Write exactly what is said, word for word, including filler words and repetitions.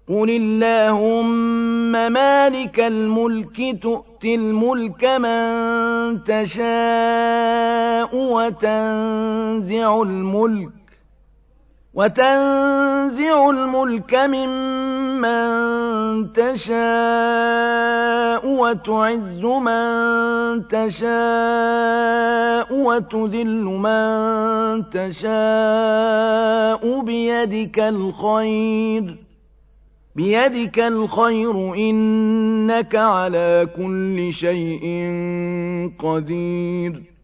قُلِ اللَّهُمَّ مَالِكَ الْمُلْكِ تُؤْتِي الْمُلْكَ مَن تَشَاءُ وَتَنزِعُ الْمُلْكَ وَتَنزِعُ الْمُلْكَ مِمَّن تَشَاءُ وَتُعِزُّ مَن تَشَاءُ وَتُذِلُّ مَن تَشَاءُ بِيَدِكَ الْخَيْرُ بِيَدِكَ الْخَيْرُ ۖ إِنَّكَ عَلَىٰ كُلِّ شَيْءٍ قَدِيرٌ